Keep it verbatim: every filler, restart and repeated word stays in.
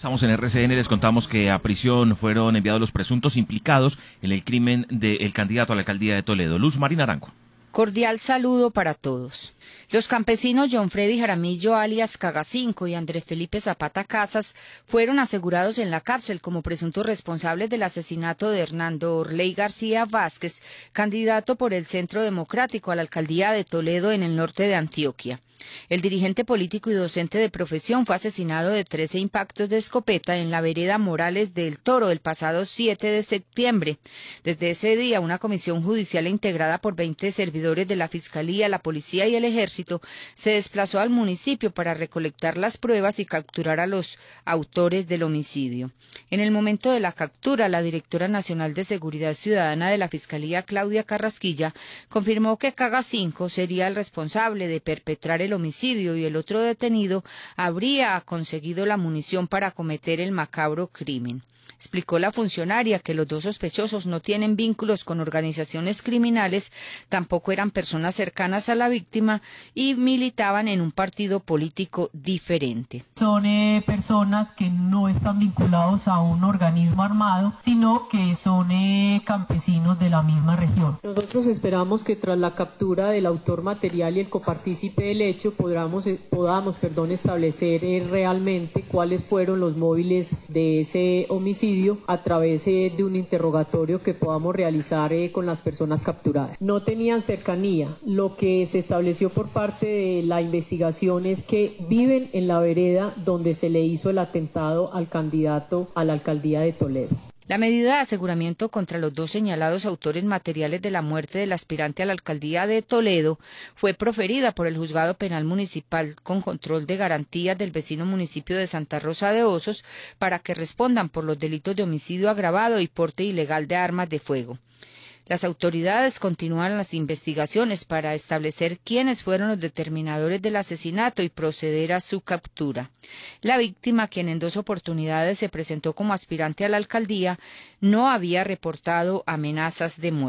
Estamos en R C N, les contamos que a prisión fueron enviados los presuntos implicados en el crimen del candidato a la alcaldía de Toledo, Luz Marina Arango. Cordial saludo para todos. Los campesinos John Freddy Jaramillo alias Cagacinco y Andrés Felipe Zapata Casas fueron asegurados en la cárcel como presuntos responsables del asesinato de Hernando Orley García Vázquez, candidato por el Centro Democrático a la alcaldía de Toledo en el norte de Antioquia. El dirigente político y docente de profesión fue asesinado de trece impactos de escopeta en la vereda Morales del Toro el pasado siete de septiembre. Desde ese día, una comisión judicial integrada por veinte servidores de la Fiscalía, la Policía y el Ejército se desplazó al municipio para recolectar las pruebas y capturar a los autores del homicidio. En el momento de la captura, la directora nacional de Seguridad Ciudadana de la Fiscalía, Claudia Carrasquilla, confirmó que Cagacinco sería el responsable de perpetrar el homicidio y el otro detenido habría conseguido la munición para cometer el macabro crimen. Explicó la funcionaria que los dos sospechosos no tienen vínculos con organizaciones criminales, tampoco eran personas cercanas a la víctima y militaban en un partido político diferente. Son eh, personas que no están vinculados a un organismo armado, sino que son eh, campesinos de la misma región. Nosotros esperamos que tras la captura del autor material y el copartícipe del hecho podamos, eh, podamos perdón, establecer eh, realmente cuáles fueron los móviles de ese homicidio a través eh, de un interrogatorio que podamos realizar eh, con las personas capturadas. No tenían cercanía. Lo que se estableció por parte de la investigación es que viven en la vereda donde se le hizo el atentado al candidato a la alcaldía de Toledo. La medida de aseguramiento contra los dos señalados autores materiales de la muerte del aspirante a la alcaldía de Toledo fue proferida por el Juzgado Penal Municipal con control de garantías del vecino municipio de Santa Rosa de Osos para que respondan por los delitos de homicidio agravado y porte ilegal de armas de fuego. Las autoridades continúan las investigaciones para establecer quiénes fueron los determinadores del asesinato y proceder a su captura. La víctima, quien en dos oportunidades se presentó como aspirante a la alcaldía, no había reportado amenazas de muerte.